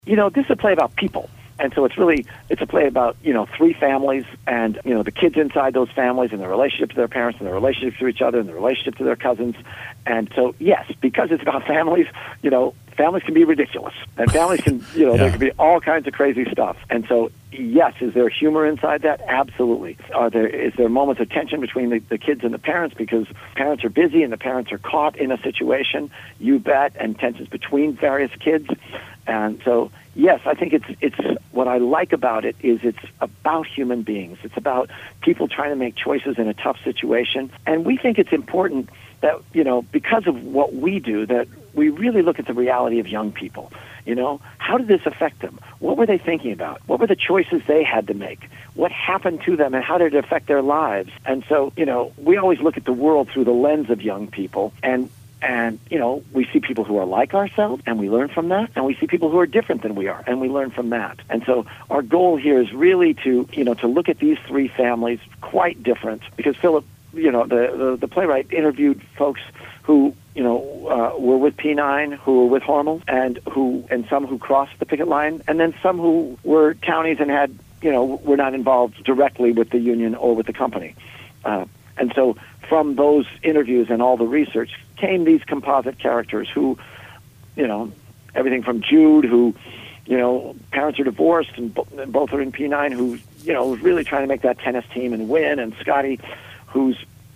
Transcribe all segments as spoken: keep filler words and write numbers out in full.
You know, this is a play about people. And so it's really, it's a play about, you know, three families and, you know, the kids inside those families and their relationship to their parents and their relationship to each other and their relationship to their cousins. And so, yes, because it's about families, you know, families can be ridiculous. And families can, you know, Yeah. there can be all kinds of crazy stuff. And so, yes, is there humor inside that? Absolutely. Are there, is there moments of tension between the, the kids and the parents because parents are busy and the parents are caught in a situation? You bet. And tensions between various kids. And so, yes, I think it's it's what I like about it is it's about human beings. It's about people trying to make choices in a tough situation. And we think it's important that, you know, because of what we do, that we really look at the reality of young people. You know, how did this affect them? What were they thinking about? What were the choices they had to make? What happened to them and how did it affect their lives? And so, you know, we always look at the world through the lens of young people. And And, you know, we see people who are like ourselves, and we learn from that. And we see people who are different than we are, and we learn from that. And so our goal here is really to, you know, to look at these three families, quite different, because Philip, you know, the, the, the playwright interviewed folks who, you know, uh, were with P nine, who were with Hormel, and who, and some who crossed the picket line, and then some who were townies and had, you know, were not involved directly with the union or with the company. Uh, and so from those interviews and all the research came these composite characters who, you know, everything from Jude, who, you know, parents are divorced and bo- both are in P nine, who, you know, was really trying to make that tennis team and win, and Scotty, who's,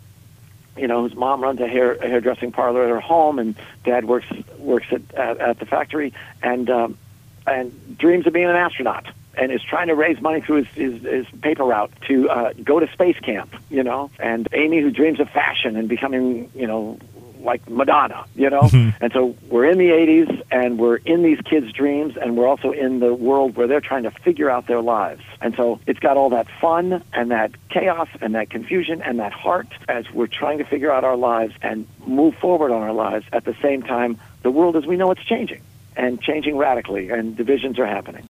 you know, whose mom runs a hair a hairdressing parlor at her home, and dad works works at at, at the factory, and um, and dreams of being an astronaut, and is trying to raise money through his, his, his paper route to uh, go to space camp, you know, and Amy, who dreams of fashion and becoming, you know, like Madonna, you know. Mhm. And so we're in the eighties, and we're in these kids' dreams, and we're also in the world where they're trying to figure out their lives. And so it's got all that fun and that chaos and that confusion and that heart as we're trying to figure out our lives and move forward on our lives. At the same time, the world as we know it's changing, and changing radically, and divisions are happening.